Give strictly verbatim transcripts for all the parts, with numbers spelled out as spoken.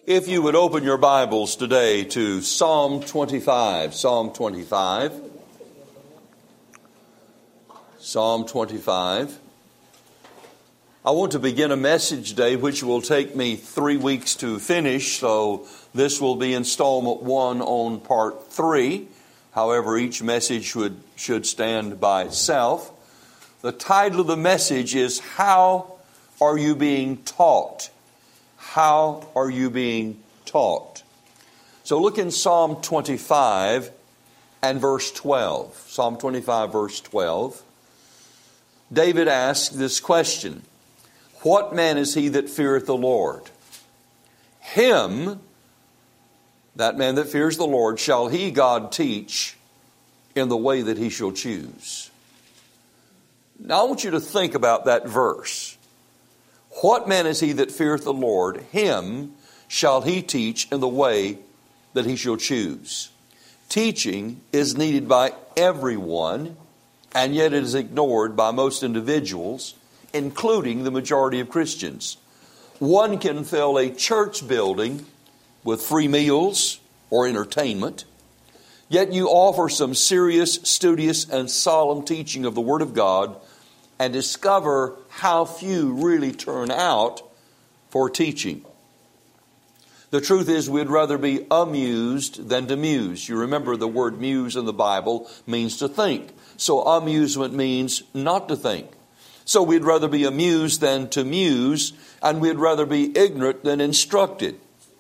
If you would open your Bibles today to Psalm twenty-five, Psalm twenty-five, Psalm twenty-five. I want to begin a message today which will take me three weeks to finish, so this will be installment one on part three. However, each message should, should stand by itself. The title of the message is, How Are You Being Taught? How are you being taught? So look in Psalm twenty-five and verse twelve. Psalm twenty-five, verse twelve. David asked this question, What man is he that feareth the Lord? Him, that man that fears the Lord, shall he, God, teach in the way that he shall choose. Now I want you to think about that verse. What man is he that feareth the Lord? Him shall he teach in the way that he shall choose. Teaching is needed by everyone, and yet it is ignored by most individuals, including the majority of Christians. One can fill a church building with free meals or entertainment, yet you offer some serious, studious, and solemn teaching of the Word of God and discover how few really turn out for teaching. The truth is, we'd rather be amused than to muse. You remember the word muse in the Bible means to think. So amusement means not to think. So we'd rather be amused than to muse, and we'd rather be ignorant than instructed.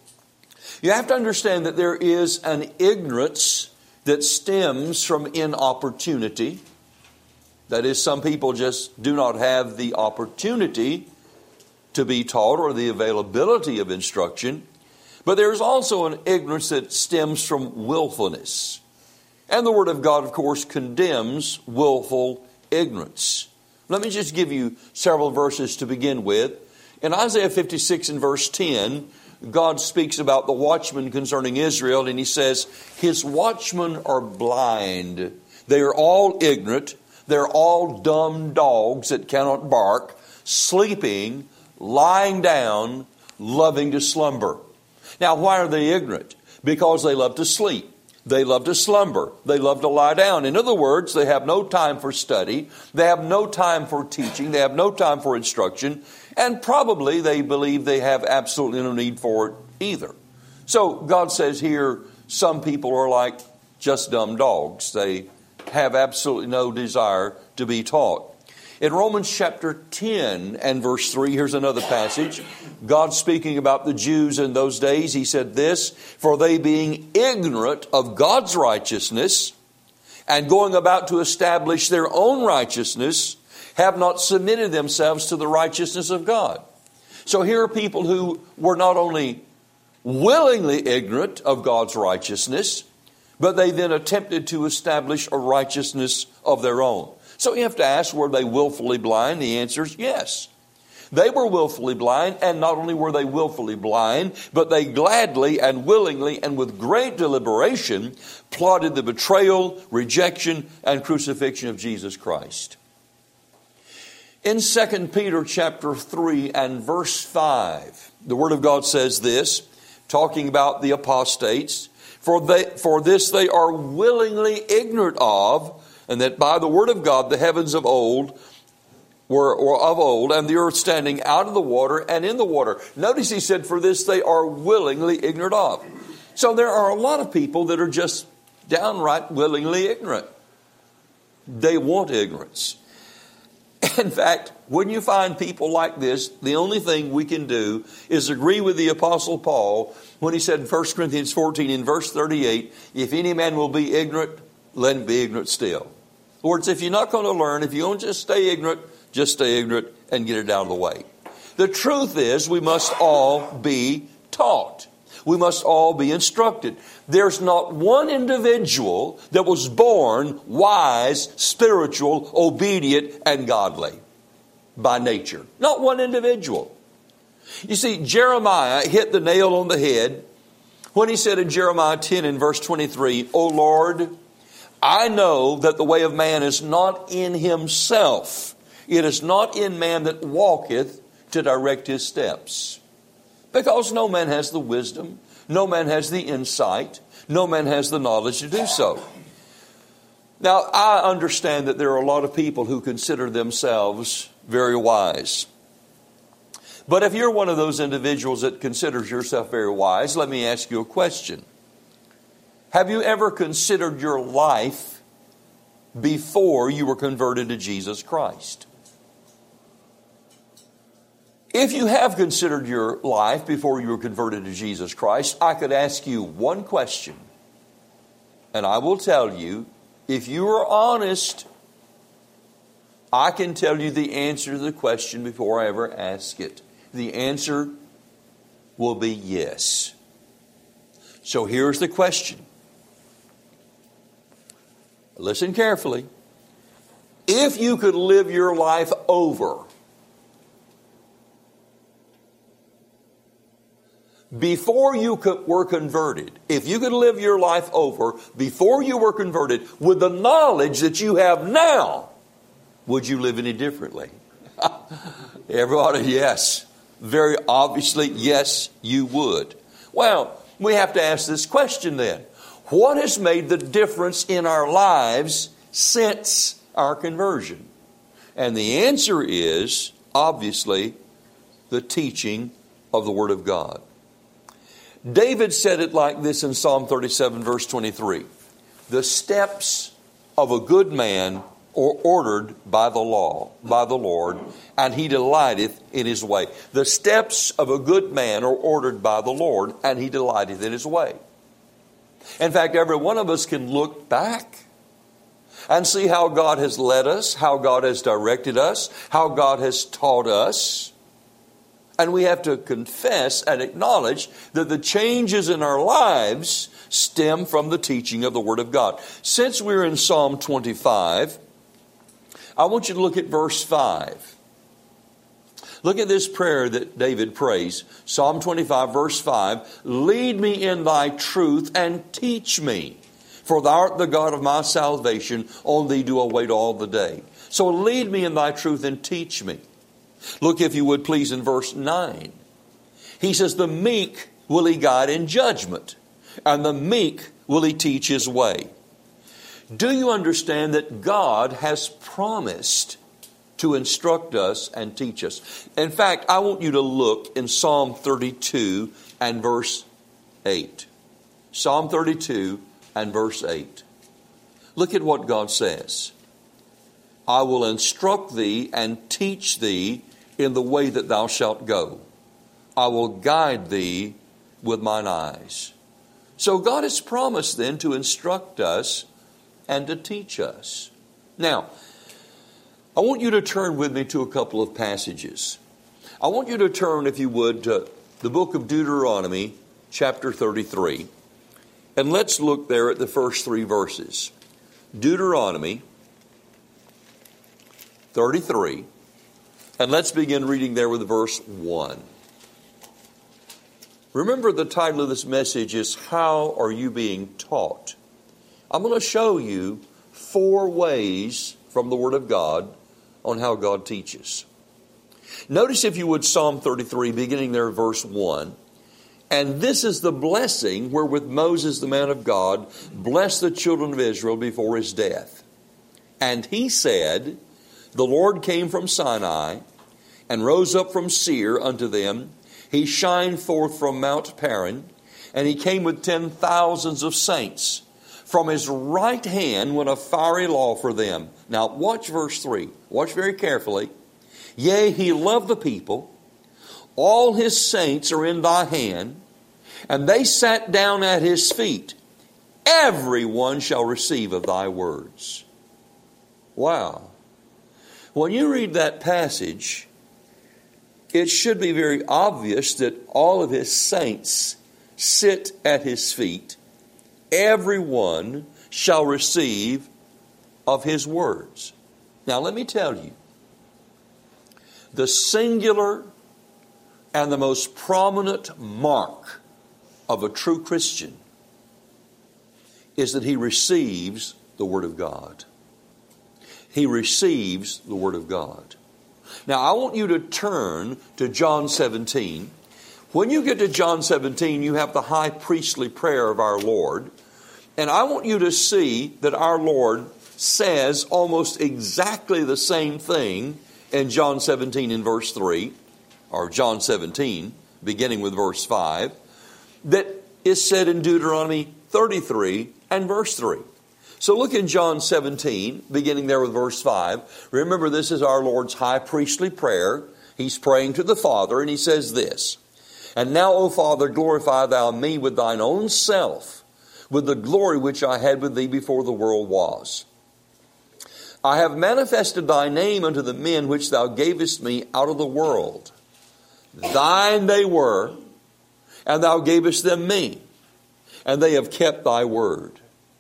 You have to understand that there is an ignorance that stems from inopportunity. That is, some people just do not have the opportunity to be taught or the availability of instruction. But there's also an ignorance that stems from willfulness. And the Word of God, of course, condemns willful ignorance. Let me just give you several verses to begin with. In Isaiah fifty-six and verse ten, God speaks about the watchmen concerning Israel, and He says, His watchmen are blind. They are all ignorant. They're all dumb dogs that cannot bark, sleeping, lying down, loving to slumber. Now, why are they ignorant? Because they love to sleep. They love to slumber. They love to lie down. In other words, they have no time for study. They have no time for teaching. They have no time for instruction. And probably they believe they have absolutely no need for it either. So God says here, some people are like just dumb dogs. They have absolutely no desire to be taught. In Romans chapter ten and verse three, here's another passage. God speaking about the Jews in those days, He said this, For they being ignorant of God's righteousness and going about to establish their own righteousness, have not submitted themselves to the righteousness of God. So here are people who were not only willingly ignorant of God's righteousness, but they then attempted to establish a righteousness of their own. So you have to ask, were they willfully blind? The answer is yes. They were willfully blind, and not only were they willfully blind, but they gladly and willingly and with great deliberation plotted the betrayal, rejection, and crucifixion of Jesus Christ. In Second Peter chapter three and verse five, the Word of God says this, talking about the apostates, For they, for this they are willingly ignorant of, and that by the word of God the heavens of old were, were of old, and the earth standing out of the water and in the water. Notice he said, for this they are willingly ignorant of. So there are a lot of people that are just downright willingly ignorant. They want ignorance. In fact, when you find people like this, the only thing we can do is agree with the Apostle Paul when he said in First Corinthians fourteen in verse thirty-eight, if any man will be ignorant, let him be ignorant still. In other words, if you're not going to learn, if you don't just stay ignorant, just stay ignorant and get it out of the way. The truth is we must all be taught. We must all be instructed. There's not one individual that was born wise, spiritual, obedient, and godly by nature. Not one individual. You see, Jeremiah hit the nail on the head when he said in Jeremiah ten and verse twenty-three, O Lord, I know that the way of man is not in himself. It is not in man that walketh to direct his steps. Because no man has the wisdom, no man has the insight, no man has the knowledge to do so. Now, I understand that there are a lot of people who consider themselves very wise. But if you're one of those individuals that considers yourself very wise, let me ask you a question. Have you ever considered your life before you were converted to Jesus Christ? If you have considered your life before you were converted to Jesus Christ, I could ask you one question. And I will tell you, if you are honest, I can tell you the answer to the question before I ever ask it. The answer will be yes. So here's the question. Listen carefully. If you could live your life over before you were converted, if you could live your life over before you were converted with the knowledge that you have now, would you live any differently? Everybody, yes. Very obviously, yes, you would. Well, we have to ask this question then. What has made the difference in our lives since our conversion? And the answer is, obviously, the teaching of the Word of God. David said it like this in Psalm thirty-seven, verse twenty-three. The steps of a good man are ordered by the law, by the Lord, and he delighteth in his way. The steps of a good man are ordered by the Lord, and he delighteth in his way. In fact, every one of us can look back and see how God has led us, how God has directed us, how God has taught us. And we have to confess and acknowledge that the changes in our lives stem from the teaching of the Word of God. Since we're in Psalm twenty-five, I want you to look at verse five. Look at this prayer that David prays. Psalm twenty-five, verse five. Lead me in thy truth and teach me, for thou art the God of my salvation. On thee do I wait all the day. So lead me in thy truth and teach me. Look, if you would please, in verse nine. He says, the meek will he guide in judgment, and the meek will he teach his way. Do you understand that God has promised to instruct us and teach us? In fact, I want you to look in Psalm thirty-two and verse eight. Psalm thirty-two and verse eight. Look at what God says. I will instruct thee and teach thee in the way that thou shalt go. I will guide thee with mine eyes. So God has promised then to instruct us and to teach us. Now, I want you to turn with me to a couple of passages. I want you to turn, if you would, to the book of Deuteronomy, chapter thirty-three. And let's look there at the first three verses. Deuteronomy thirty-three. And let's begin reading there with verse one. Remember, the title of this message is, How Are You Being Taught? I'm going to show you four ways from the Word of God on how God teaches. Notice, if you would, Psalm thirty-three, beginning there at verse one. And this is the blessing wherewith Moses, the man of God, blessed the children of Israel before his death. And he said, the Lord came from Sinai and rose up from Seir unto them. He shined forth from Mount Paran, and he came with ten thousands of saints. From his right hand went a fiery law for them. Now watch verse three. Watch very carefully. Yea, he loved the people. All his saints are in thy hand, and they sat down at his feet. Every one shall receive of thy words. Wow. When you read that passage, it should be very obvious that all of his saints sit at his feet. Every one shall receive of his words. Now let me tell you, the singular and the most prominent mark of a true Christian is that he receives the Word of God. He receives the Word of God. Now, I want you to turn to John seventeen, When you get to John seventeen, you have the high priestly prayer of our Lord. And I want you to see that our Lord says almost exactly the same thing in John seventeen in verse three, or John seventeen, beginning with verse five, that is said in Deuteronomy thirty-three and verse three. So look in John seventeen, beginning there with verse five. Remember, this is our Lord's high priestly prayer. He's praying to the Father, and he says this, "And now, O Father, glorify thou me with thine own self, with the glory which I had with thee before the world was. I have manifested thy name unto the men which thou gavest me out of the world. Thine they were, and thou gavest them me, and they have kept thy word.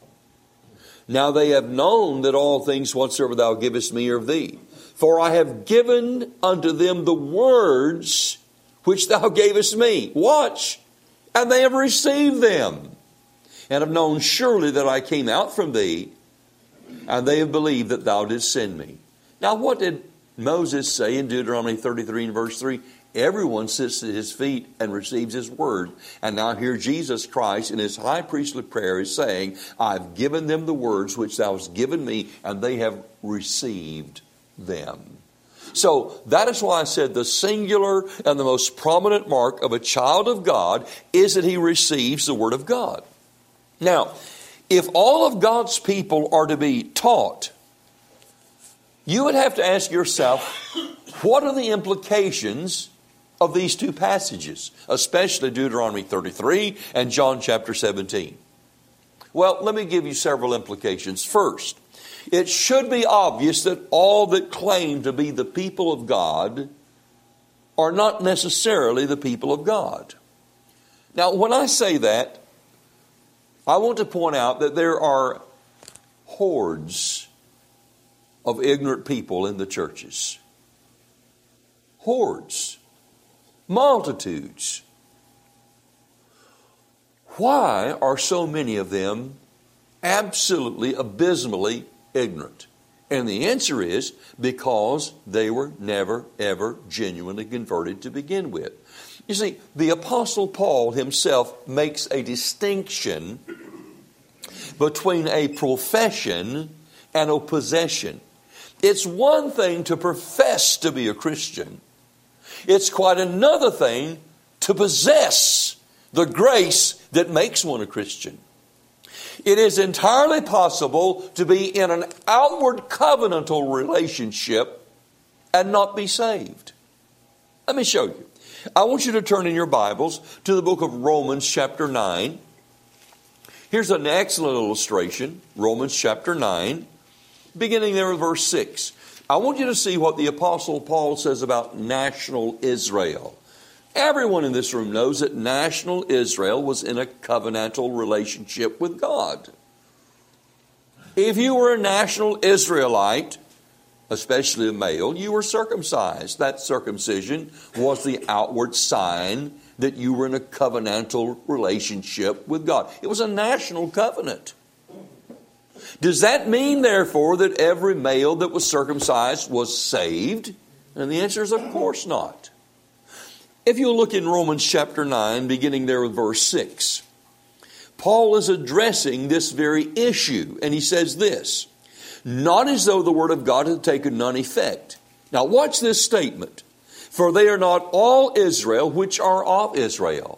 Now they have known that all things whatsoever thou givest me are of thee. For I have given unto them the words which thou gavest me." Watch. "And they have received them, and have known surely that I came out from thee, and they have believed that thou didst send me." Now what did Moses say in Deuteronomy thirty-three and verse three? Everyone sits at his feet and receives his word. And now here Jesus Christ in his high priestly prayer is saying, "I've given them the words which thou hast given me, and they have received them." So that is why I said the singular and the most prominent mark of a child of God is that he receives the word of God. Now, if all of God's people are to be taught, you would have to ask yourself, what are the implications of these two passages, especially Deuteronomy thirty-three and John chapter seventeen? Well, let me give you several implications. First, it should be obvious that all that claim to be the people of God are not necessarily the people of God. Now, when I say that, I want to point out that there are hordes of ignorant people in the churches. Hordes. Multitudes. Why are so many of them absolutely, abysmally ignorant? And the answer is because they were never, ever genuinely converted to begin with. You see, the Apostle Paul himself makes a distinction between a profession and a possession. It's one thing to profess to be a Christian. It's quite another thing to possess the grace that makes one a Christian. It is entirely possible to be in an outward covenantal relationship and not be saved. Let me show you. I want you to turn in your Bibles to the book of Romans chapter nine. Here's an excellent illustration, Romans chapter nine, beginning there with verse six. I want you to see what the Apostle Paul says about national Israel. Everyone in this room knows that national Israel was in a covenantal relationship with God. If you were a national Israelite, especially a male, you were circumcised. That circumcision was the outward sign that you were in a covenantal relationship with God. It was a national covenant. Does that mean, therefore, that every male that was circumcised was saved? And the answer is, of course not. If you look in Romans chapter nine, beginning there with verse six, Paul is addressing this very issue, and he says this, "Not as though the word of God had taken none effect." Now watch this statement. "For they are not all Israel which are of Israel."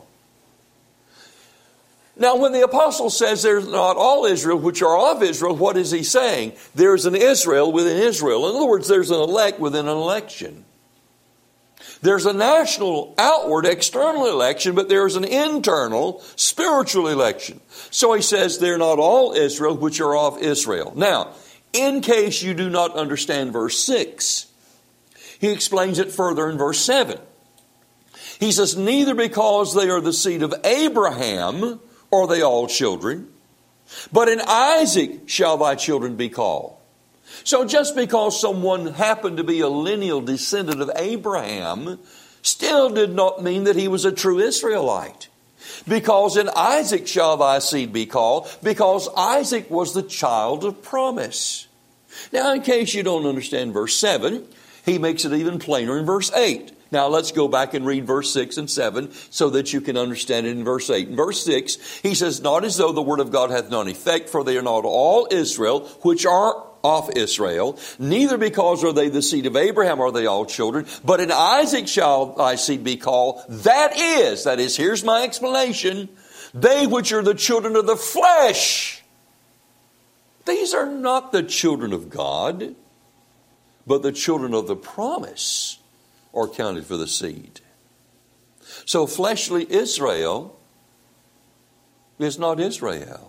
Now when the apostle says there's not all Israel which are of Israel, what is he saying? There's an Israel within Israel. In other words, there's an elect within an election. There's a national, outward, external election, but there's an internal, spiritual election. So he says they're not all Israel which are of Israel. Now, in case you do not understand verse six, he explains it further in verse seven. He says, "Neither because they are the seed of Abraham are they all children, but in Isaac shall thy children be called." So just because someone happened to be a lineal descendant of Abraham still did not mean that he was a true Israelite. Because in Isaac shall thy seed be called, because Isaac was the child of promise. Now, in case you don't understand verse seven, he makes it even plainer in verse eight. Now let's go back and read verse six and seven so that you can understand it in verse eight. In verse six, he says, not as though the word of God hath none effect, for they are not all Israel, which are of Israel, neither because are they the seed of Abraham are they all children, but in Isaac shall thy seed be called. That is, that is, here's my explanation, they which are the children of the flesh. These are not the children of God, but the children of the promise are counted for the seed. So fleshly Israel is not Israel.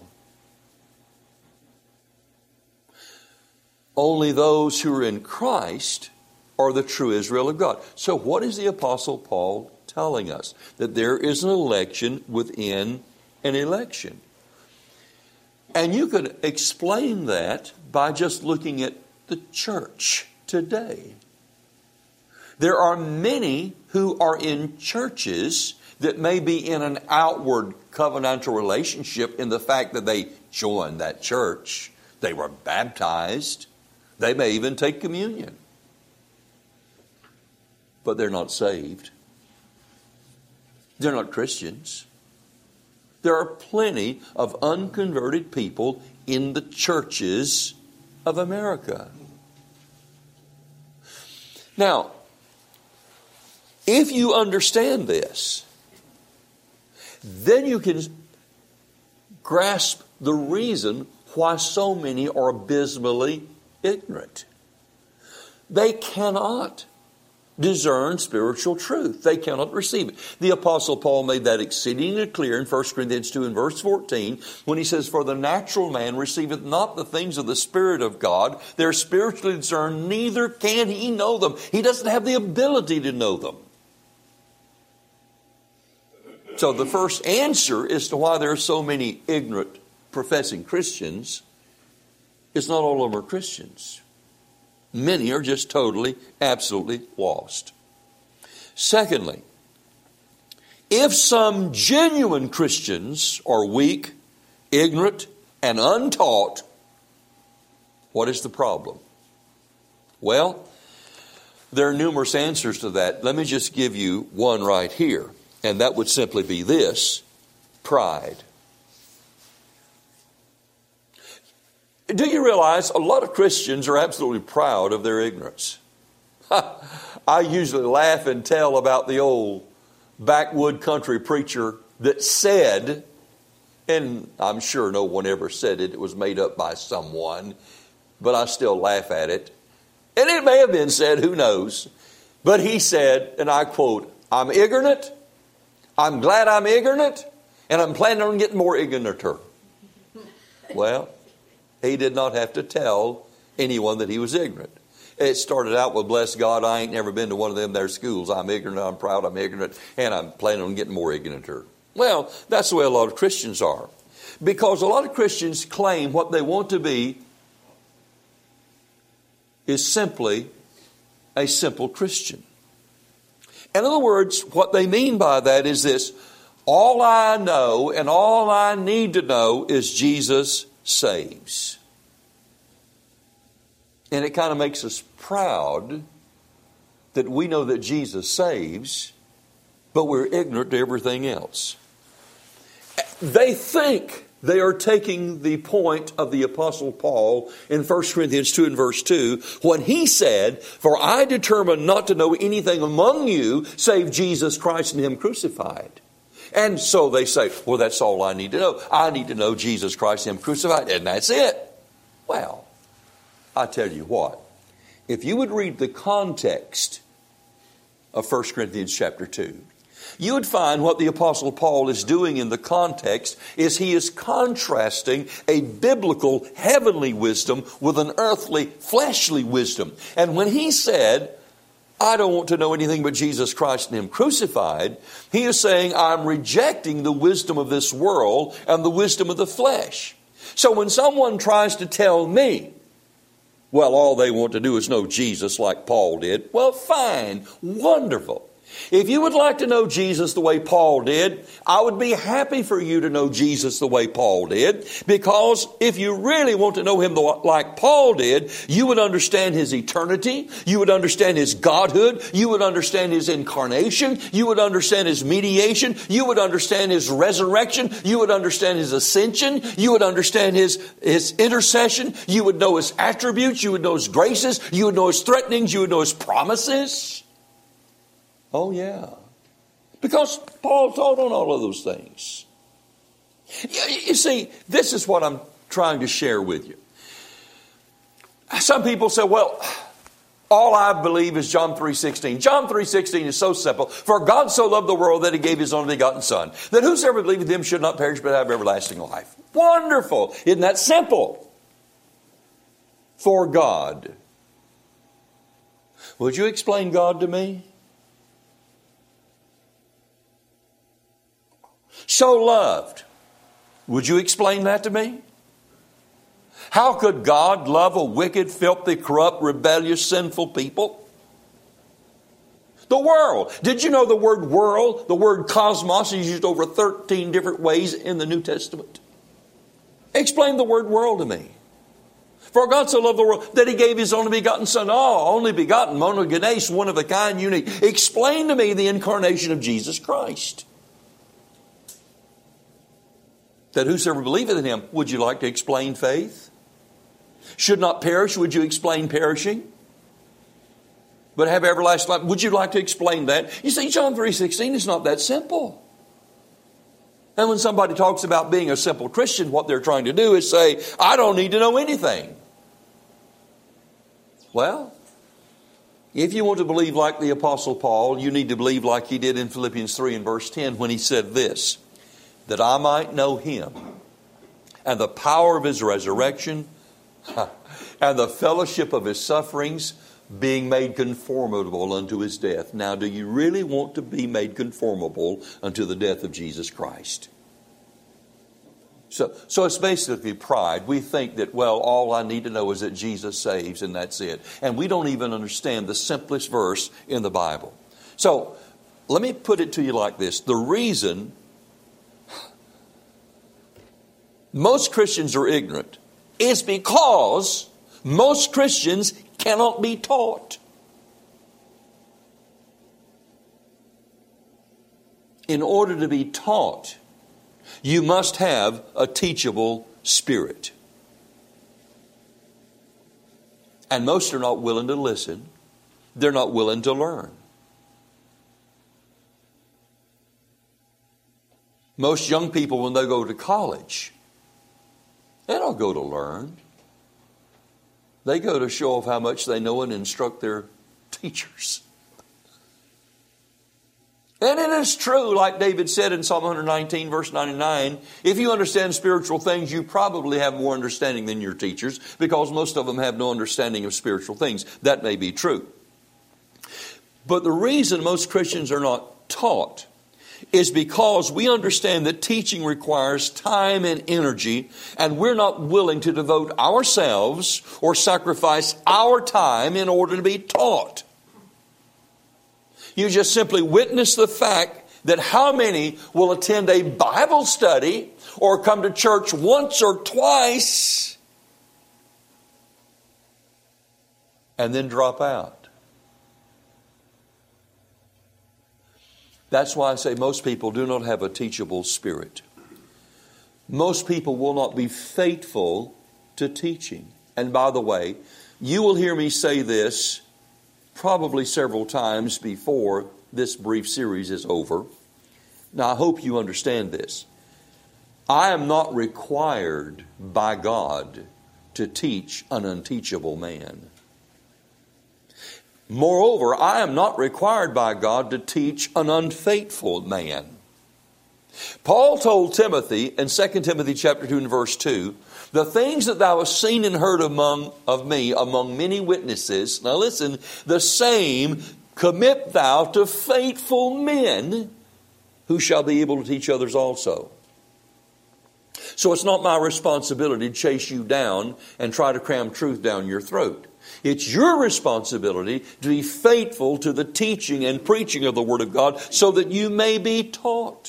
Only those who are in Christ are the true Israel of God. So what is the Apostle Paul telling us? That there is an election within an election. And you could explain that by just looking at the church today. There are many who are in churches that may be in an outward covenantal relationship in the fact that they joined that church. They were baptized. They may even take communion. But they're not saved. They're not Christians. There are plenty of unconverted people in the churches of America. Now, if you understand this, then you can grasp the reason why so many are abysmally ignorant. They cannot discern spiritual truth. They cannot receive it. The Apostle Paul made that exceedingly clear in First Corinthians two and verse fourteen when he says, for the natural man receiveth not the things of the Spirit of God. They're spiritually discerned, neither can he know them. He doesn't have the ability to know them. So the first answer as to why there are so many ignorant professing Christians is not all of them are Christians. Many are just totally, absolutely lost. Secondly, if some genuine Christians are weak, ignorant, and untaught, what is the problem? Well, there are numerous answers to that. Let me just give you one right here, and that would simply be this: pride. Do you realize a lot of Christians are absolutely proud of their ignorance? I usually laugh and tell about the old backwood country preacher that said, and I'm sure no one ever said it, it was made up by someone, but I still laugh at it. And it may have been said, who knows? But he said, and I quote, I'm ignorant, I'm glad I'm ignorant, and I'm planning on getting more ignoranter. Well, he did not have to tell anyone that he was ignorant. It started out with, bless God, I ain't never been to one of them there schools. I'm ignorant, I'm proud, I'm ignorant, and I'm planning on getting more ignoranter. Well, that's the way a lot of Christians are. Because a lot of Christians claim what they want to be is simply a simple Christian. In other words, what they mean by that is this: all I know and all I need to know is Jesus saves. And it kind of makes us proud that we know that Jesus saves, but we're ignorant to everything else. They think they are taking the point of the Apostle Paul in First Corinthians two and verse two, when he said, for I determined not to know anything among you save Jesus Christ and Him crucified. And so they say, well, that's all I need to know. I need to know Jesus Christ and Him crucified, and that's it. Well, I tell you what, if you would read the context of First Corinthians chapter two, you would find what the Apostle Paul is doing in the context is he is contrasting a biblical heavenly wisdom with an earthly fleshly wisdom. And when he said, I don't want to know anything but Jesus Christ and Him crucified, he is saying, I'm rejecting the wisdom of this world and the wisdom of the flesh. So when someone tries to tell me, well, all they want to do is know Jesus like Paul did, well, fine, wonderful. If you would like to know Jesus the way Paul did, I would be happy for you to know Jesus the way Paul did, because if you really want to know Him like Paul did, you would understand His eternity, you would understand His godhood, you would understand His incarnation, you would understand His mediation, you would understand His resurrection, you would understand His ascension, you would understand His, His intercession, you would know His attributes, you would know His graces, you would know His threatenings, you would know His promises. Oh, yeah. Because Paul taught on all of those things. You see, this is what I'm trying to share with you. Some people say, well, all I believe is John three sixteen. John three sixteen is so simple. For God so loved the world that He gave His only begotten Son, that whosoever believeth in Him should not perish but have everlasting life. Wonderful. Isn't that simple? For God. Would you explain God to me? So loved. Would you explain that to me? How could God love a wicked, filthy, corrupt, rebellious, sinful people? The world. Did you know the word world, the word cosmos, is used over thirteen different ways in the New Testament? Explain the word world to me. For God so loved the world that He gave His only begotten Son. Oh, only begotten, monogenes, one of a kind, unique. Explain to me the incarnation of Jesus Christ. That whosoever believeth in Him, would you like to explain faith? Should not perish, would you explain perishing? But have everlasting life, would you like to explain that? You see, John three sixteen is not that simple. And when somebody talks about being a simple Christian, what they're trying to do is say, I don't need to know anything. Well, if you want to believe like the Apostle Paul, you need to believe like he did in Philippians three and verse ten when he said this, that I might know Him and the power of His resurrection and the fellowship of His sufferings, being made conformable unto His death. Now, do you really want to be made conformable unto the death of Jesus Christ? So, so it's basically pride. We think that, well, all I need to know is that Jesus saves and that's it. And we don't even understand the simplest verse in the Bible. So, let me put it to you like this. The reason most Christians are ignorant is because most Christians cannot be taught. In order to be taught, you must have a teachable spirit. And most are not willing to listen. They're not willing to learn. Most young people, when they go to college, they don't go to learn. They go to show off how much they know and instruct their teachers. And it is true, like David said in Psalm one nineteen, verse ninety-nine, if you understand spiritual things, you probably have more understanding than your teachers, because most of them have no understanding of spiritual things. That may be true. But the reason most Christians are not taught is because we understand that teaching requires time and energy, and we're not willing to devote ourselves or sacrifice our time in order to be taught. You just simply witness the fact that how many will attend a Bible study or come to church once or twice and then drop out. That's why I say most people do not have a teachable spirit. Most people will not be faithful to teaching. And by the way, you will hear me say this probably several times before this brief series is over. Now, I hope you understand this. I am not required by God to teach an unteachable man. Moreover, I am not required by God to teach an unfaithful man. Paul told Timothy in Second Timothy chapter two and verse two, the things that thou hast seen and heard among of me among many witnesses, now listen, the same commit thou to faithful men who shall be able to teach others also. So it's not my responsibility to chase you down and try to cram truth down your throat. It's your responsibility to be faithful to the teaching and preaching of the Word of God so that you may be taught.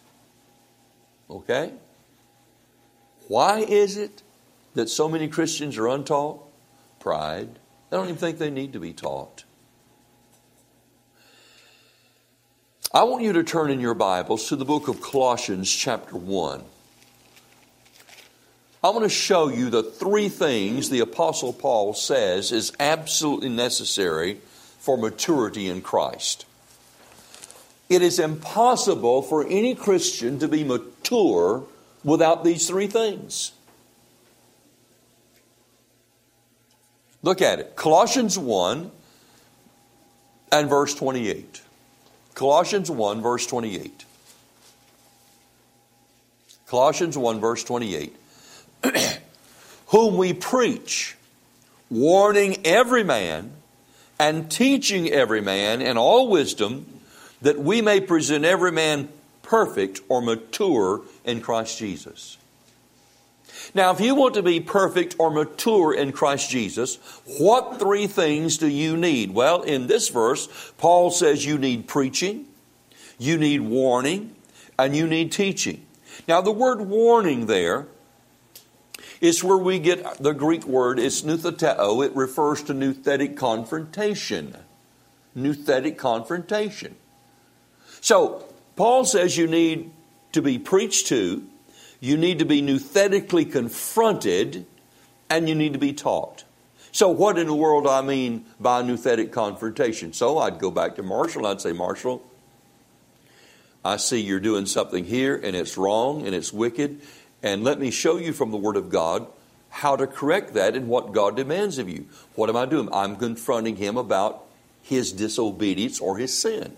Okay? Why is it that so many Christians are untaught? Pride. They don't even think they need to be taught. I want you to turn in your Bibles to the book of Colossians chapter one. I want to show you the three things the Apostle Paul says is absolutely necessary for maturity in Christ. It is impossible for any Christian to be mature without these three things. Look at it. Colossians one and verse twenty-eight. Colossians one verse twenty-eight. Colossians one verse twenty-eight. Whom we preach, warning every man and teaching every man in all wisdom, that we may present every man perfect or mature in Christ Jesus. Now, if you want to be perfect or mature in Christ Jesus, what three things do you need? Well, in this verse, Paul says you need preaching, you need warning, and you need teaching. Now, the word warning there is where we get the Greek word, it's noutheteo. It refers to nouthetic confrontation. Nouthetic confrontation. So, Paul says you need to be preached to, you need to be nouthetically confronted, and you need to be taught. So what in the world do I mean by nouthetic confrontation? So I'd go back to Marshall, I'd say, Marshall, I see you're doing something here, and it's wrong, and it's wicked, and let me show you from the Word of God how to correct that and what God demands of you. What am I doing? I'm confronting him about his disobedience or his sin.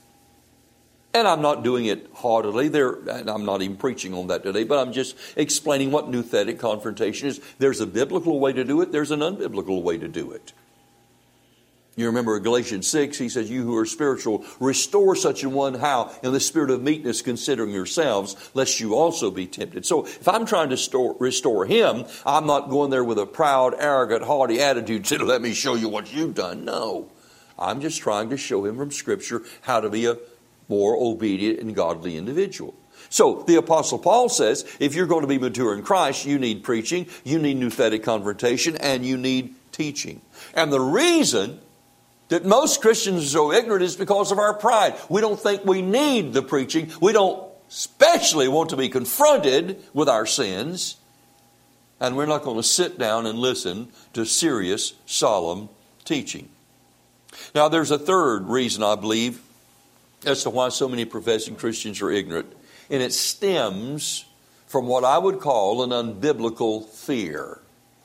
And I'm not doing it haughtily. There, and I'm not even preaching on that today, but I'm just explaining what nouthetic confrontation is. There's a biblical way to do it. There's an unbiblical way to do it. You remember Galatians six, he says, you who are spiritual, restore such an one, how? In the spirit of meekness, considering yourselves, lest you also be tempted. So if I'm trying to store, restore him, I'm not going there with a proud, arrogant, haughty attitude, saying, let me show you what you've done. No. I'm just trying to show him from Scripture how to be a more obedient and godly individual. So the Apostle Paul says, if you're going to be mature in Christ, you need preaching, you need nouthetic confrontation, and you need teaching. And the reason that most Christians are so ignorant is because of our pride. We don't think we need the preaching. We don't especially want to be confronted with our sins. And we're not going to sit down and listen to serious, solemn teaching. Now, there's a third reason, I believe, as to why so many professing Christians are ignorant. And it stems from what I would call an unbiblical fear.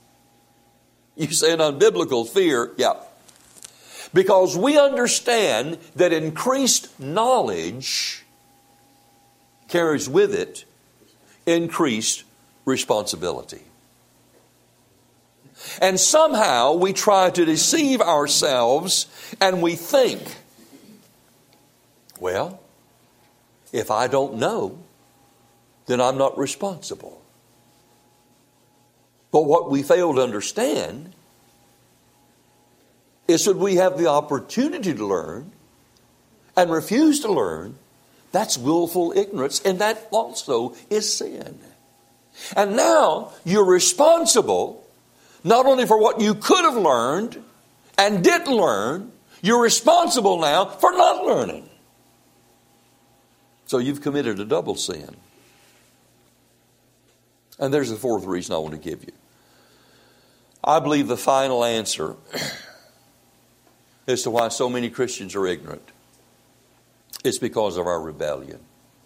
You say an unbiblical fear? Yeah. Because we understand that increased knowledge carries with it increased responsibility. And somehow we try to deceive ourselves and we think, well, if I don't know, then I'm not responsible. But what we fail to understand is that we have the opportunity to learn and refuse to learn. That's willful ignorance, and that also is sin. And now you're responsible not only for what you could have learned and didn't learn, you're responsible now for not learning. So you've committed a double sin. And there's the fourth reason I want to give you. I believe the final answer as to why so many Christians are ignorant is because of our rebellion.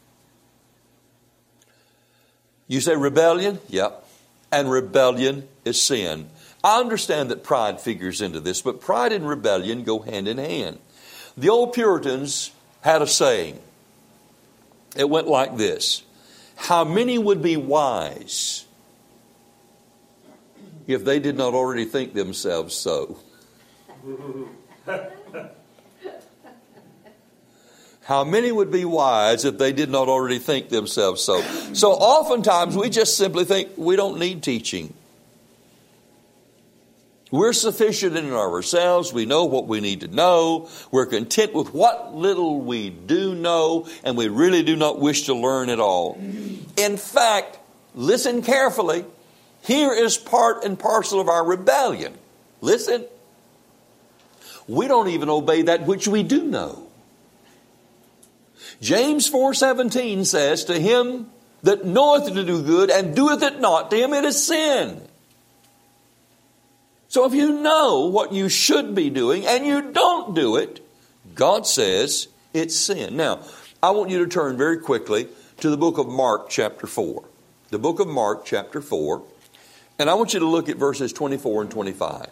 You say rebellion? Yep. And rebellion is sin. I understand that pride figures into this, but pride and rebellion go hand in hand. The old Puritans had a saying. It went like this: how many would be wise if they did not already think themselves so? How many would be wise if they did not already think themselves so? So oftentimes we just simply think we don't need teaching. We're sufficient in and of ourselves. We know what we need to know. We're content with what little we do know, and we really do not wish to learn at all. In fact, listen carefully. Here is part and parcel of our rebellion. Listen. We don't even obey that which we do know. James four seventeen says, to him that knoweth to do good and doeth it not, to him it is sin. So if you know what you should be doing and you don't do it, God says it's sin. Now, I want you to turn very quickly to the book of Mark chapter four. The book of Mark chapter four. And I want you to look at verses twenty-four and twenty-five.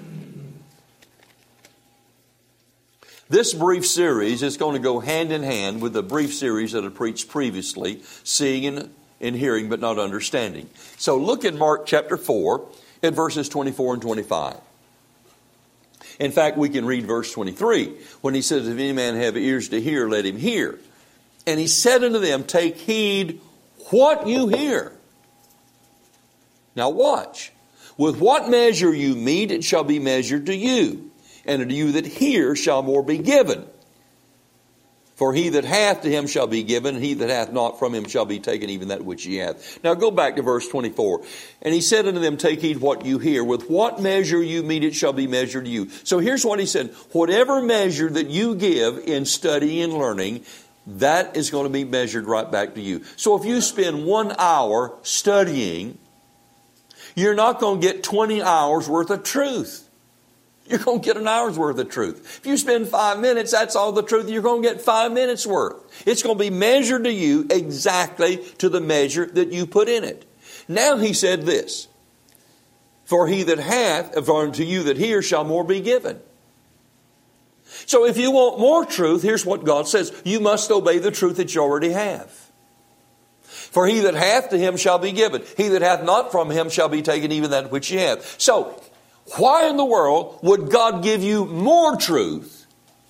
This brief series is going to go hand in hand with the brief series that I preached previously, seeing and, and hearing but not understanding. So look at Mark chapter four. At verses twenty-four and twenty-five. In fact, we can read verse twenty-three when he says, if any man have ears to hear, let him hear. And he said unto them, take heed what you hear. Now watch. With what measure you mete, it shall be measured to you. And unto you that hear shall more be given. For he that hath, to him shall be given, and he that hath not, from him shall be taken even that which he hath. Now go back to verse twenty-four. And he said unto them, take heed what you hear. With what measure you mete, it shall be measured to you. So here's what he said. Whatever measure that you give in study and learning, that is going to be measured right back to you. So if you spend one hour studying, you're not going to get twenty hours worth of truth. You're going to get an hour's worth of truth. If you spend five minutes, that's all the truth. You're going to get five minutes worth. It's going to be measured to you exactly to the measure that you put in it. Now he said this, for he that hath, for unto you that hear shall more be given. So if you want more truth, here's what God says. You must obey the truth that you already have. For he that hath, to him shall be given. He that hath not, from him shall be taken even that which he hath. So, why in the world would God give you more truth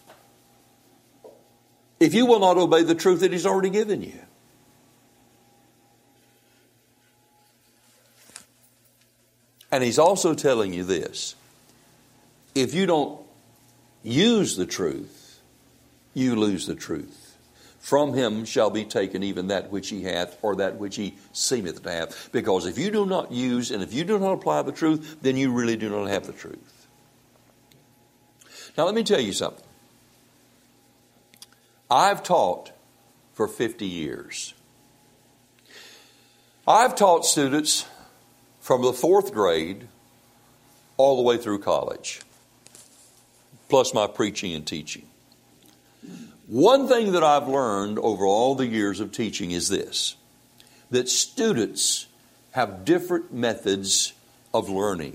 if you will not obey the truth that He's already given you? And He's also telling you this. If you don't use the truth, you lose the truth. From him shall be taken even that which he hath, or that which he seemeth to have. Because if you do not use and if you do not apply the truth, then you really do not have the truth. Now let me tell you something. I've taught for fifty years. I've taught students from the fourth grade all the way through college, plus my preaching and teaching. One thing that I've learned over all the years of teaching is this, that students have different methods of learning.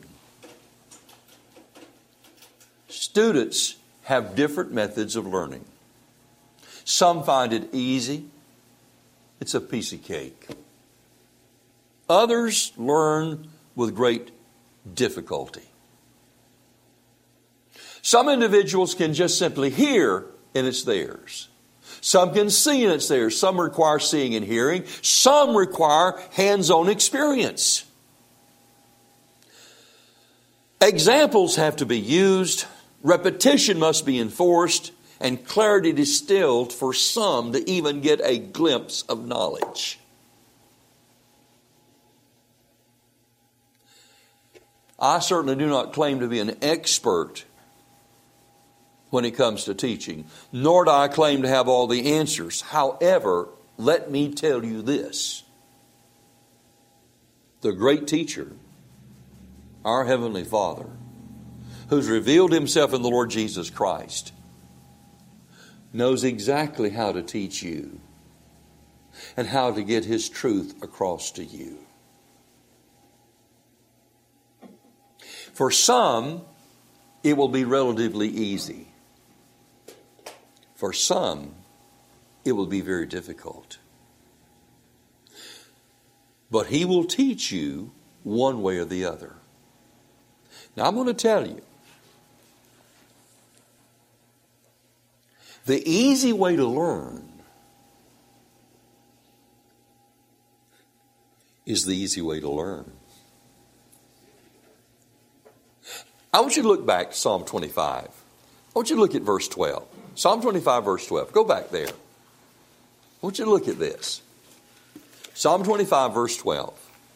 Students have different methods of learning. Some find it easy. It's a piece of cake. Others learn with great difficulty. Some individuals can just simply hear and it's theirs. Some can see and it's theirs. Some require seeing and hearing. Some require hands-on experience. Examples have to be used. Repetition must be enforced. And clarity distilled for some to even get a glimpse of knowledge. I certainly do not claim to be an expert when it comes to teaching, nor do I claim to have all the answers. However, let me tell you this. The great teacher, our Heavenly Father, who's revealed Himself in the Lord Jesus Christ, knows exactly how to teach you and how to get His truth across to you. For some, it will be relatively easy. For some, it will be very difficult. But He will teach you one way or the other. Now, I'm going to tell you, the easy way to learn is the easy way to learn. I want you to look back to Psalm twenty-five. I want you to look at verse twelve. Psalm twenty-five, verse twelve. Go back there. I want you to look at this. Psalm twenty-five, verse twelve.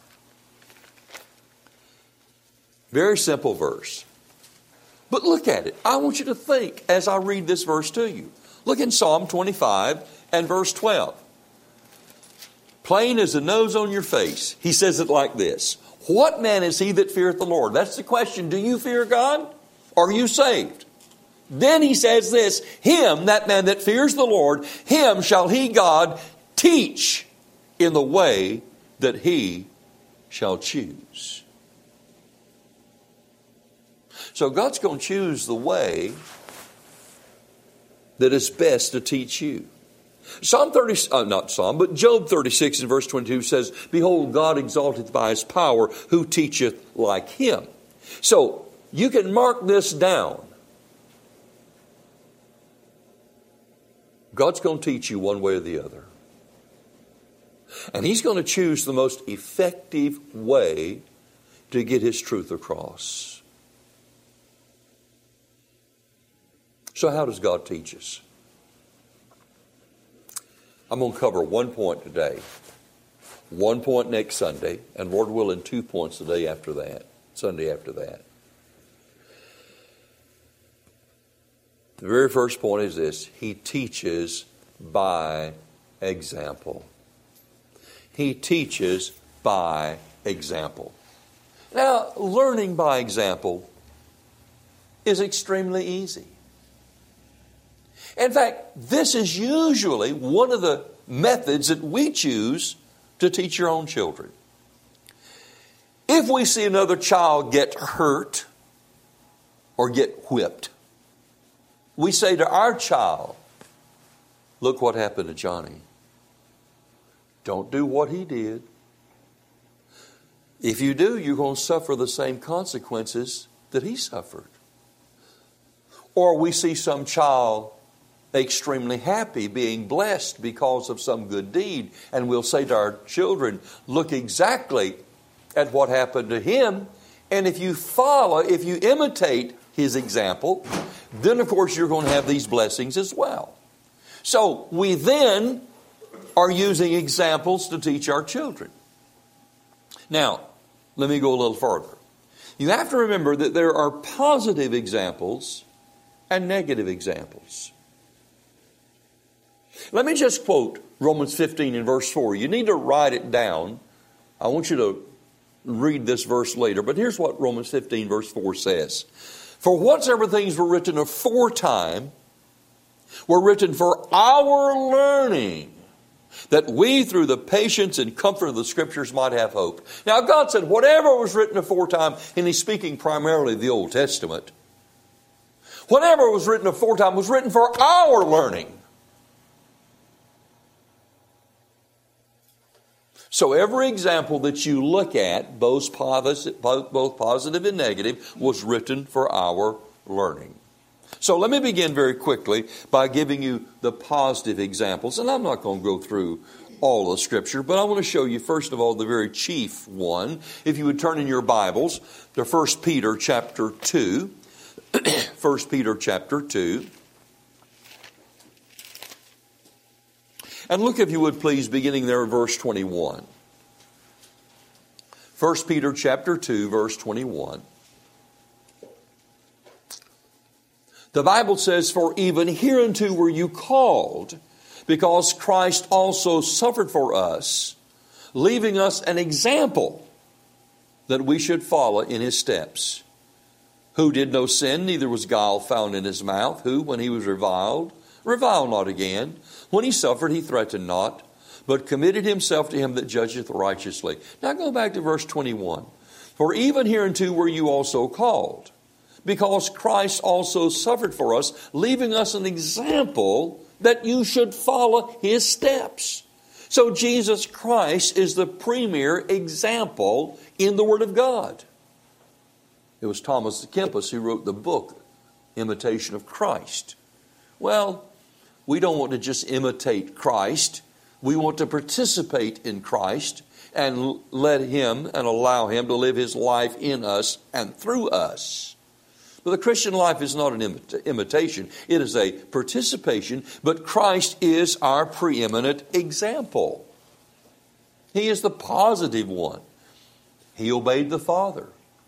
Very simple verse. But look at it. I want you to think as I read this verse to you. Look in Psalm twenty-five and verse twelve. Plain as the nose on your face. He says it like this. What man is he that feareth the Lord? That's the question. Do you fear God? Are you saved? Then he says this. Him, that man that fears the Lord, him shall he, God, teach in the way that he shall choose. So God's going to choose the way that is best to teach you. Psalm thirty, uh, not Psalm, but Job thirty-six and verse twenty-two says, Behold, God exalteth by his power, who teacheth like him. So, you can mark this down. God's going to teach you one way or the other. And he's going to choose the most effective way to get his truth across. So how does God teach us? I'm going to cover one point today, one point next Sunday, and Lord willing, two points the day after that, Sunday after that. The very first point is this. He teaches by example. He teaches by example. Now, learning by example is extremely easy. In fact, this is usually one of the methods that we choose to teach your own children. If we see another child get hurt or get whipped, we say to our child, look what happened to Johnny. Don't do what he did. If you do, you're going to suffer the same consequences that he suffered. Or we see some child extremely happy, being blessed because of some good deed. And we'll say to our children, look exactly at what happened to him. And if you follow, if you imitate his example, then of course you're going to have these blessings as well. So we then are using examples to teach our children. Now, let me go a little further. You have to remember that there are positive examples and negative examples. Let me just quote Romans fifteen in verse four. You need to write it down. I want you to read this verse later. But here's what Romans fifteen verse four says. For whatsoever things were written aforetime were written for our learning, that we through the patience and comfort of the Scriptures might have hope. Now God said whatever was written aforetime, and He's speaking primarily of the Old Testament, whatever was written aforetime was written for our learning. So every example that you look at, both positive, both positive and negative, was written for our learning. So let me begin very quickly by giving you the positive examples. And I'm not going to go through all of Scripture, but I want to show you, first of all, the very chief one. If you would turn in your Bibles to First Peter chapter two. First Peter chapter two. And look, if you would please, beginning there at verse twenty-one. First Peter chapter two, verse twenty-one. The Bible says, for even hereunto were you called, because Christ also suffered for us, leaving us an example that we should follow in his steps. Who did no sin, neither was guile found in his mouth, who, when he was reviled, reviled not again. When he suffered, he threatened not, but committed himself to him that judgeth righteously. Now go back to verse twenty-one. For even hereunto were you also called, because Christ also suffered for us, leaving us an example that you should follow his steps. So Jesus Christ is the premier example in the Word of God. It was Thomas à Kempis who wrote the book, Imitation of Christ. Well, we don't want to just imitate Christ. We want to participate in Christ and let him and allow him to live his life in us and through us. But the Christian life is not an imita- imitation. It is a participation, but Christ is our preeminent example. He is the positive one. He obeyed the Father.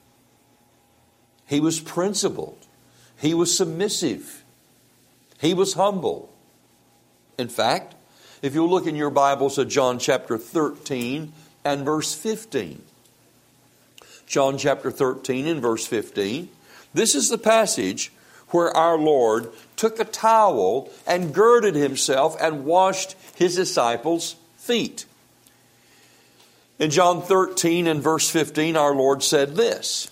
He was principled. He was submissive. He was humble. In fact, if you look in your Bibles at John chapter thirteen and verse fifteen. John chapter thirteen and verse fifteen. This is the passage where our Lord took a towel and girded himself and washed his disciples' feet. In John thirteen and verse fifteen, our Lord said this,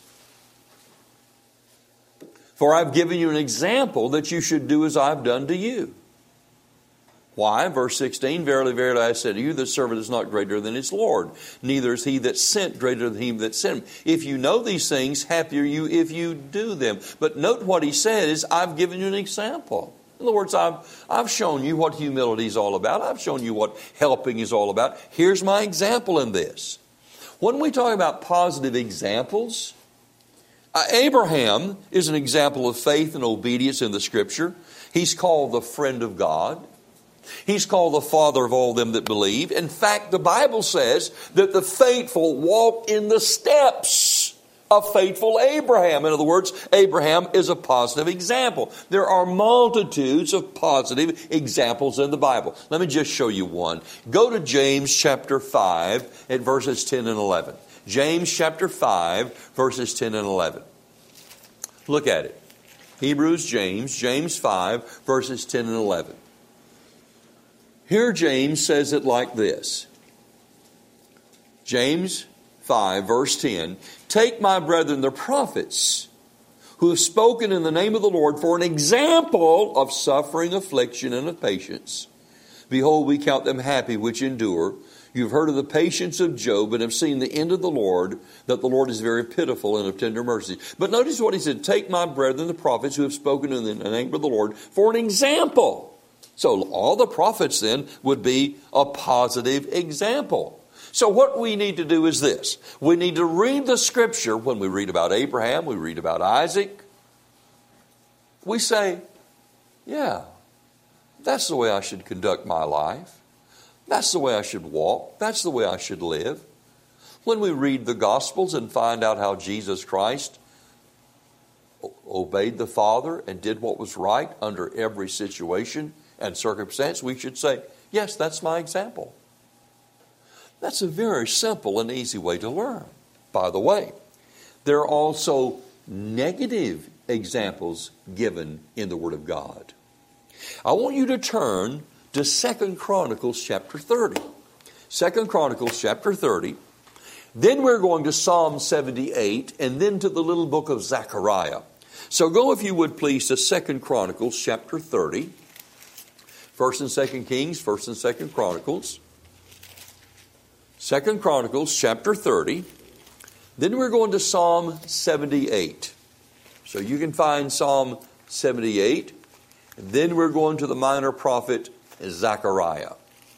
"For I've given you an example that you should do as I've done to you." Why? Verse sixteen, "Verily, verily, I say to you, the servant is not greater than his Lord, neither is he that sent greater than him that sent him. If you know these things, happy are you if you do them." But note what he said is, "I've given you an example." In other words, I've, I've shown you what humility is all about. I've shown you what helping is all about. Here's my example in this. When we talk about positive examples, uh, Abraham is an example of faith and obedience in the Scripture. He's called the friend of God. He's called the father of all them that believe. In fact, the Bible says that the faithful walk in the steps of faithful Abraham. In other words, Abraham is a positive example. There are multitudes of positive examples in the Bible. Let me just show you one. Go to James chapter five at verses ten and eleven. James chapter five, verses ten and eleven. Look at it. Hebrews, James, James five, verses ten and eleven. Here James says it like this. James five, verse ten. "Take, my brethren, the prophets, who have spoken in the name of the Lord, for an example of suffering, affliction, and of patience. Behold, we count them happy which endure. You've heard of the patience of Job, and have seen the end of the Lord, that the Lord is very pitiful and of tender mercy." But notice what he said. "Take, my brethren, the prophets, who have spoken in the name of the Lord, for an example." So all the prophets then would be a positive example. So what we need to do is this. We need to read the Scripture. When we read about Abraham, we read about Isaac. We say, yeah, that's the way I should conduct my life. That's the way I should walk. That's the way I should live. When we read the Gospels and find out how Jesus Christ obeyed the Father and did what was right under every situation and circumstance, we should say, yes, that's my example. That's a very simple and easy way to learn. By the way, there are also negative examples given in the Word of God. I want you to turn to Second Chronicles chapter thirty. Second Chronicles chapter thirty. Then we're going to Psalm seventy-eight and then to the little book of Zechariah. So go, if you would please, to Second Chronicles chapter thirty. First and Second Kings, First and Second Chronicles. Second Chronicles chapter thirty. Then we're going to Psalm seventy-eight. So you can find Psalm seventy-eight. And then we're going to the minor prophet Zechariah.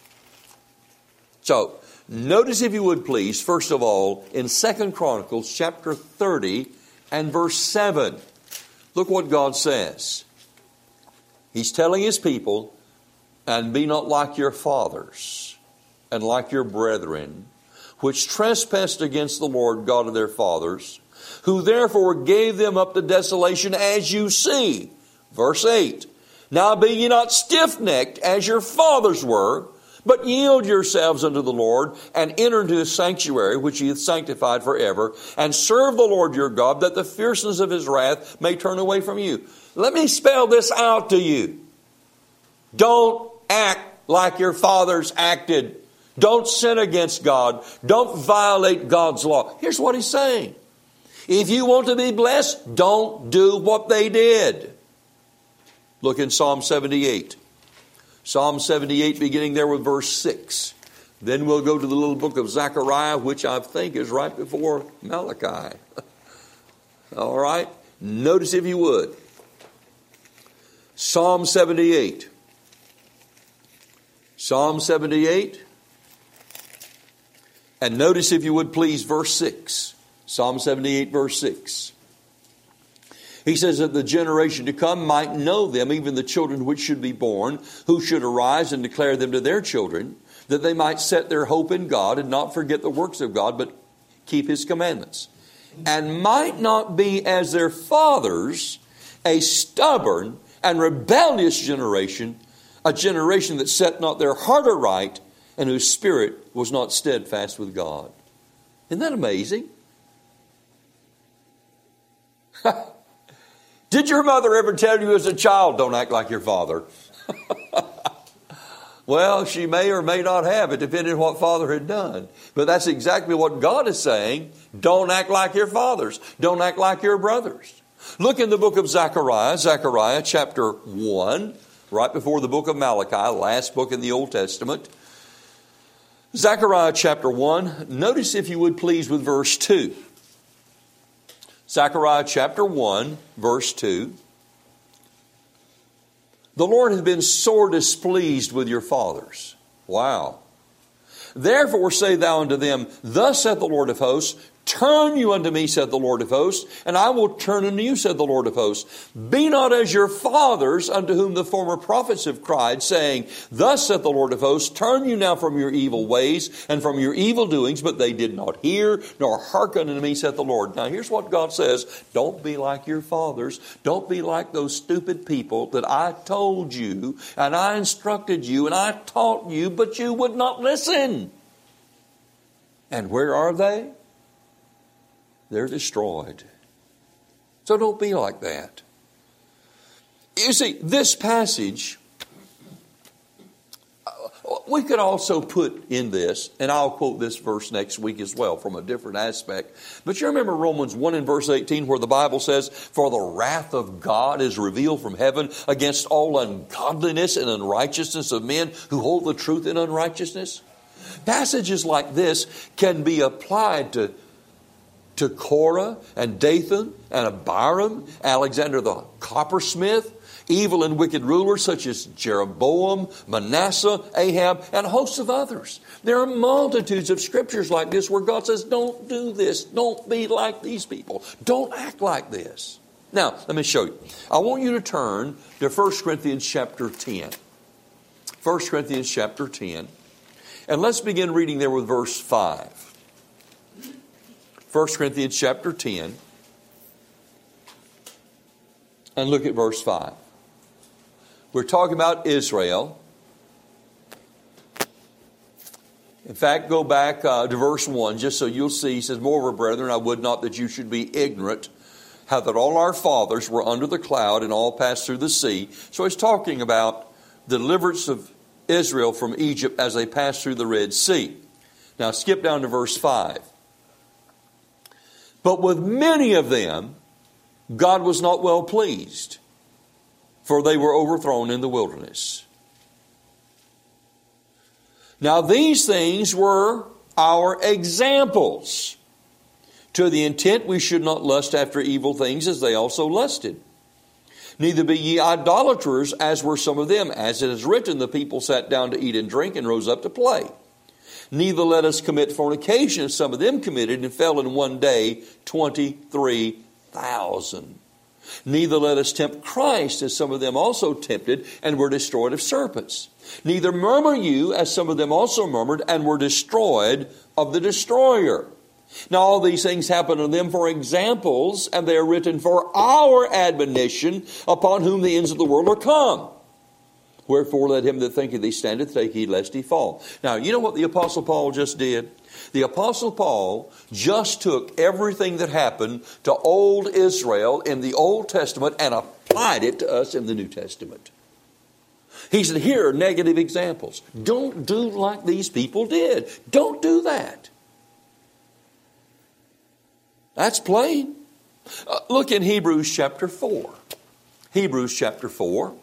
So notice, if you would please, first of all, in Second Chronicles chapter thirty and verse seven. Look what God says. He's telling his people, "And be not like your fathers, and like your brethren, which trespassed against the Lord God of their fathers, who therefore gave them up to desolation, as you see." Verse eight. "Now be ye not stiff-necked, as your fathers were, but yield yourselves unto the Lord, and enter into his sanctuary, which he hath sanctified forever, and serve the Lord your God, that the fierceness of his wrath may turn away from you." Let me spell this out to you. Don't act like your fathers acted. Don't sin against God. Don't violate God's law. Here's what he's saying. If you want to be blessed, don't do what they did. Look in Psalm seventy-eight. Psalm seventy-eight, beginning there with verse six. Then we'll go to the little book of Zechariah, which I think is right before Malachi. All right? Notice, if you would, Psalm seventy-eight. Psalm seventy-eight. And notice, if you would please, verse six. Psalm seventy-eight, verse six. He says that the generation to come might know them, even the children which should be born, who should arise and declare them to their children, that they might set their hope in God and not forget the works of God, but keep His commandments. And might not be as their fathers, a stubborn and rebellious generation, a generation that set not their heart aright, and whose spirit was not steadfast with God. Isn't that amazing? Did your mother ever tell you as a child, don't act like your father? Well, she may or may not have it, depending on what father had done. But that's exactly what God is saying. Don't act like your fathers. Don't act like your brothers. Look in the book of Zechariah, Zechariah chapter one, right before the book of Malachi, last book in the Old Testament. Zechariah chapter one, notice if you would please with verse two. Zechariah chapter one, verse two. The Lord hath been sore displeased with your fathers. Wow. Therefore say thou unto them, Thus saith the Lord of hosts, Turn you unto me, saith the Lord of hosts, and I will turn unto you, saith the Lord of hosts. Be not as your fathers, unto whom the former prophets have cried, saying, Thus saith the Lord of hosts, Turn you now from your evil ways and from your evil doings, but they did not hear, nor hearken unto me, saith the Lord. Now here's what God says. Don't be like your fathers. Don't be like those stupid people that I told you, and I instructed you, and I taught you, but you would not listen. And where are they? They're destroyed. So don't be like that. You see, this passage, we could also put in this, and I'll quote this verse next week as well from a different aspect. But you remember Romans one and verse eighteen where the Bible says, For the wrath of God is revealed from heaven against all ungodliness and unrighteousness of men who hold the truth in unrighteousness. Passages like this can be applied to to Korah and Dathan and Abiram, Alexander the coppersmith, evil and wicked rulers such as Jeroboam, Manasseh, Ahab, and hosts of others. There are multitudes of scriptures like this where God says, don't do this. Don't be like these people. Don't act like this. Now, let me show you. I want you to turn to First Corinthians chapter ten. First Corinthians chapter ten. And let's begin reading there with verse five. First Corinthians chapter ten. And look at verse five. We're talking about Israel. In fact, go back uh, to verse one, just so you'll see. He says, Moreover, brethren, I would not that you should be ignorant, how that all our fathers were under the cloud and all passed through the sea. So he's talking about the deliverance of Israel from Egypt as they passed through the Red Sea. Now skip down to verse five. But with many of them, God was not well pleased, for they were overthrown in the wilderness. Now these things were our examples, to the intent we should not lust after evil things as they also lusted. Neither be ye idolaters, as were some of them. As it is written, the people sat down to eat and drink and rose up to play. Neither let us commit fornication, as some of them committed, and fell in one day twenty-three thousand. Neither let us tempt Christ, as some of them also tempted, and were destroyed of serpents. Neither murmur you, as some of them also murmured, and were destroyed of the destroyer. Now all these things happen to them for examples, and they are written for our admonition, upon whom the ends of the world are come. Wherefore let him that thinketh he standeth take heed lest he fall. Now, you know what the Apostle Paul just did? The Apostle Paul just took everything that happened to old Israel in the Old Testament and applied it to us in the New Testament. He said, here are negative examples. Don't do like these people did. Don't do that. That's plain. Uh, look in Hebrews chapter four. Hebrews chapter four.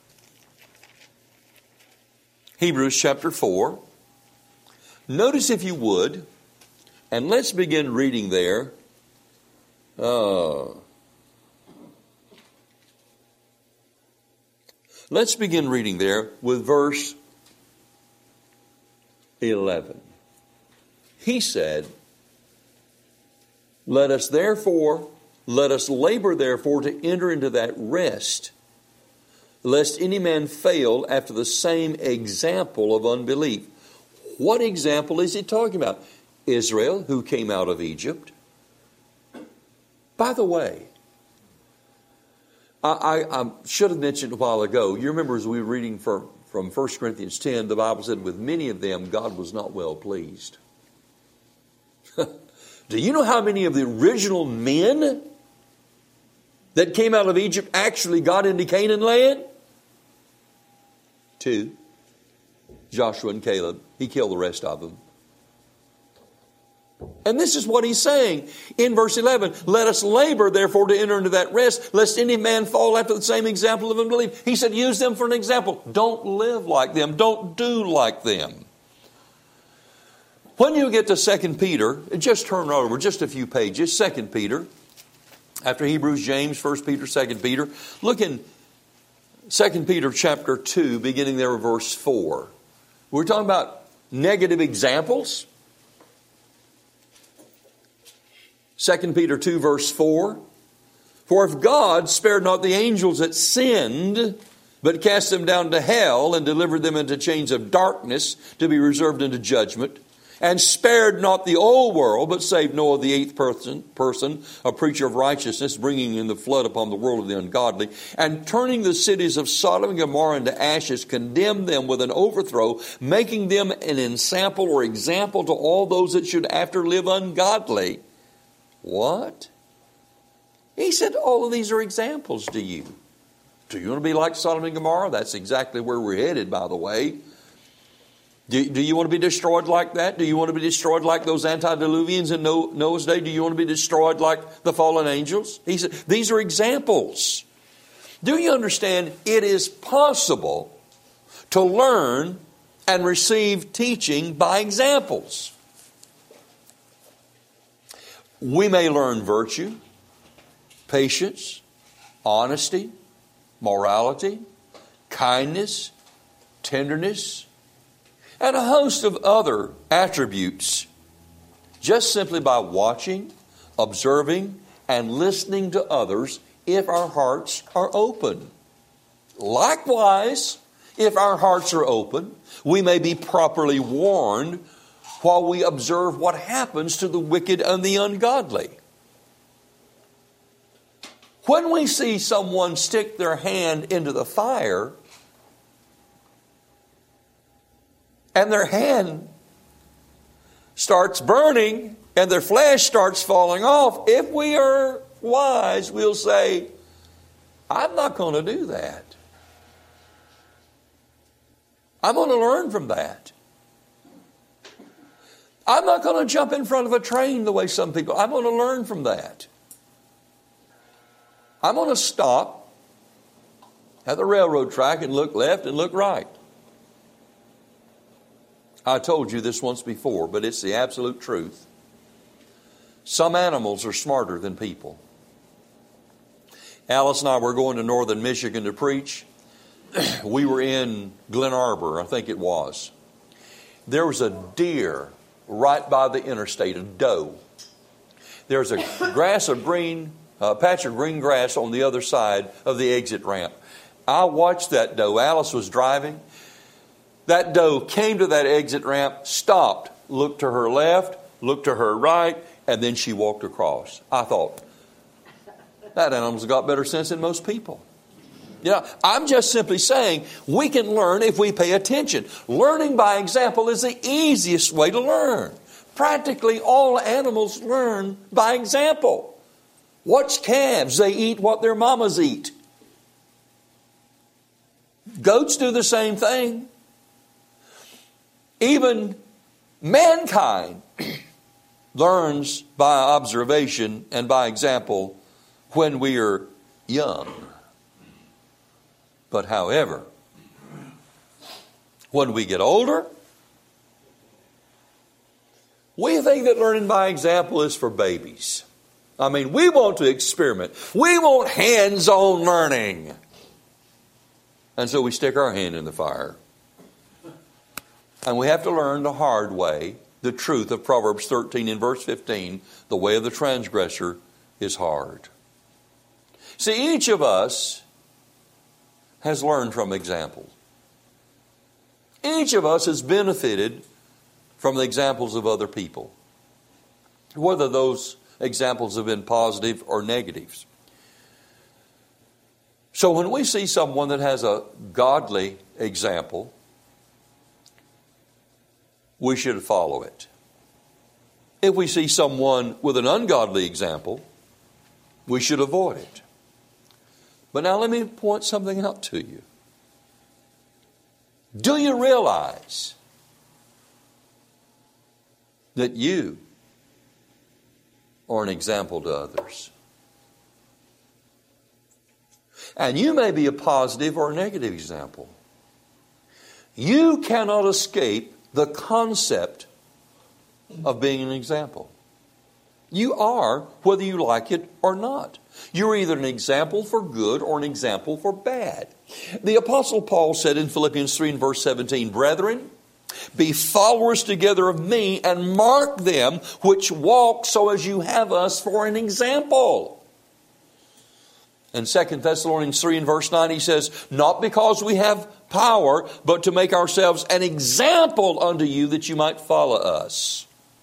Hebrews chapter four. Notice if you would, and let's begin reading there. Uh, let's begin reading there with verse eleven. He said, Let us therefore Let us labor therefore to enter into that rest, lest any man fail after the same example of unbelief. What example is he talking about? Israel, who came out of Egypt. By the way, I, I, I should have mentioned a while ago, you remember as we were reading from, from First Corinthians ten, the Bible said, with many of them, God was not well pleased. Do you know how many of the original men that came out of Egypt actually got into Canaan land? Two. Joshua and Caleb. He killed the rest of them. And this is what he's saying in verse eleven. Let us labor, therefore, to enter into that rest, lest any man fall after the same example of unbelief. He said, use them for an example. Don't live like them. Don't do like them. When you get to Second Peter, just turn over just a few pages. Second Peter, after Hebrews, James, First Peter, Second Peter. Look in Second Peter chapter two, beginning there at verse four. We're talking about negative examples. Second Peter two, verse four. For if God spared not the angels that sinned, but cast them down to hell and delivered them into chains of darkness to be reserved unto judgment, and spared not the old world, but saved Noah the eighth person, person, a preacher of righteousness, bringing in the flood upon the world of the ungodly, and turning the cities of Sodom and Gomorrah into ashes, condemned them with an overthrow, making them an ensample or example to all those that should after live ungodly. What? He said all of these are examples to you. Do you want to be like Sodom and Gomorrah? That's exactly where we're headed, by the way. Do, do you want to be destroyed like that? Do you want to be destroyed like those antediluvians in Noah's day? Do you want to be destroyed like the fallen angels? He said, these are examples. Do you understand? It is possible to learn and receive teaching by examples. We may learn virtue, patience, honesty, morality, kindness, tenderness, and a host of other attributes just simply by watching, observing, and listening to others if our hearts are open. Likewise, if our hearts are open, we may be properly warned while we observe what happens to the wicked and the ungodly. When we see someone stick their hand into the fire, and their hand starts burning, and their flesh starts falling off, if we are wise, we'll say, I'm not going to do that. I'm going to learn from that. I'm not going to jump in front of a train the way some people. I'm going to learn from that. I'm going to stop at the railroad track and look left and look right. I told you this once before, but it's the absolute truth. Some animals are smarter than people. Alice and I were going to northern Michigan to preach. We were in Glen Arbor, I think it was. There was a deer right by the interstate, a doe. There's a grass of green, a patch of green grass on the other side of the exit ramp. I watched that doe. Alice was driving. That doe came to that exit ramp, stopped, looked to her left, looked to her right, and then she walked across. I thought, that animal's got better sense than most people. You know, I'm just simply saying we can learn if we pay attention. Learning by example is the easiest way to learn. Practically all animals learn by example. Watch calves. They eat what their mamas eat. Goats do the same thing. Even mankind learns by observation and by example when we are young. But however, when we get older, we think that learning by example is for babies. I mean, we want to experiment. We want hands-on learning. And so we stick our hand in the fire. And we have to learn the hard way, the truth of Proverbs thirteen and verse fifteen. The way of the transgressor is hard. See, each of us has learned from examples. Each of us has benefited from the examples of other people, whether those examples have been positive or negatives. So when we see someone that has a godly example, we should follow it. If we see someone with an ungodly example, we should avoid it. But now let me point something out to you. Do you realize that you are an example to others? And you may be a positive or a negative example. You cannot escape the concept of being an example. You are, whether you like it or not. You're either an example for good or an example for bad. The Apostle Paul said in Philippians three and verse seventeen, "Brethren, be followers together of me, and mark them which walk so as you have us for an example." In Second Thessalonians three and verse nine, he says, "Not because we have power, but to make ourselves an example unto you, that you might follow us."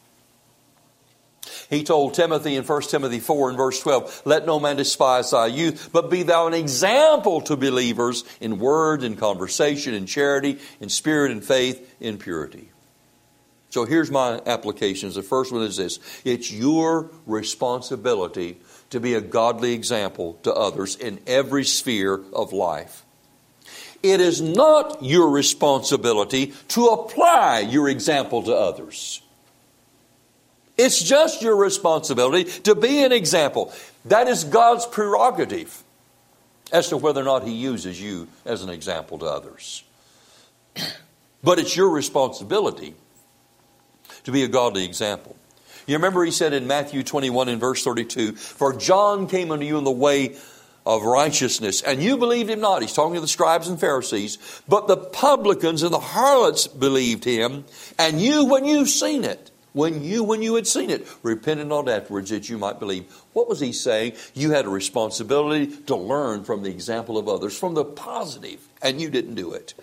He told Timothy in First Timothy four and verse twelve, "Let no man despise thy youth, but be thou an example to believers in word, in conversation, in charity, in spirit, in faith, in purity." So here's my applications. The first one is this: it's your responsibility to be a godly example to others in every sphere of life. It is not your responsibility to apply your example to others. It's just your responsibility to be an example. That is God's prerogative as to whether or not He uses you as an example to others. But it's your responsibility to be a godly example. You remember He said in Matthew twenty-one and verse thirty-two, "For John came unto you in the way of righteousness, and you believed him not." He's talking to the scribes and Pharisees. "But the publicans and the harlots believed him, and you, when you've seen it, When you, when you had seen it, repented not afterwards that you might believe." What was He saying? You had a responsibility to learn from the example of others, from the positive, and you didn't do it.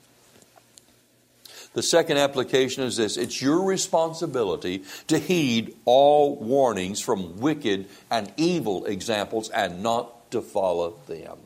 The second application is this: it's your responsibility to heed all warnings from wicked and evil examples and not to follow them.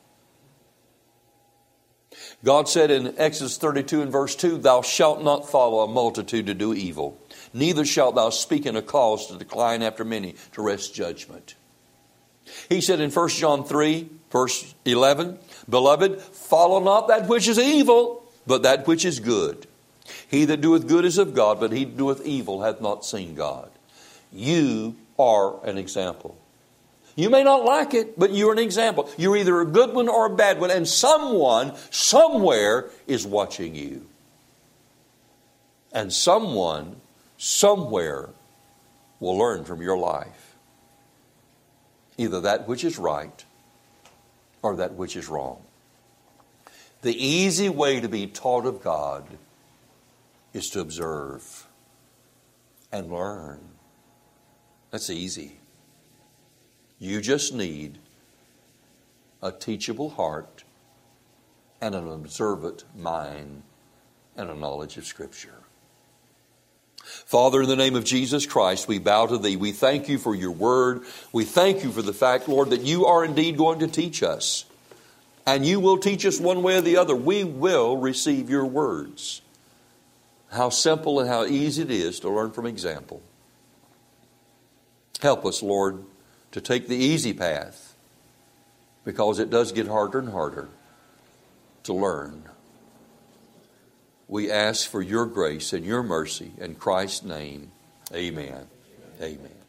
God said in Exodus thirty-two and verse two, "Thou shalt not follow a multitude to do evil. Neither shalt thou speak in a cause to decline after many, to wrest judgment." He said in First John three, verse eleven, "Beloved, follow not that which is evil, but that which is good. He that doeth good is of God, but he that doeth evil hath not seen God." You are an example. You may not like it, but you're an example. You're either a good one or a bad one, and someone, somewhere, is watching you. And someone, somewhere, will learn from your life either that which is right or that which is wrong. The easy way to be taught of God is to observe and learn. That's easy. You just need a teachable heart and an observant mind and a knowledge of Scripture. Father, in the name of Jesus Christ, we bow to Thee. We thank You for Your Word. We thank You for the fact, Lord, that You are indeed going to teach us. And You will teach us one way or the other. We will receive Your words. How simple and how easy it is to learn from example. Help us, Lord, to take the easy path, because it does get harder and harder to learn. We ask for Your grace and Your mercy in Christ's name. Amen. Amen.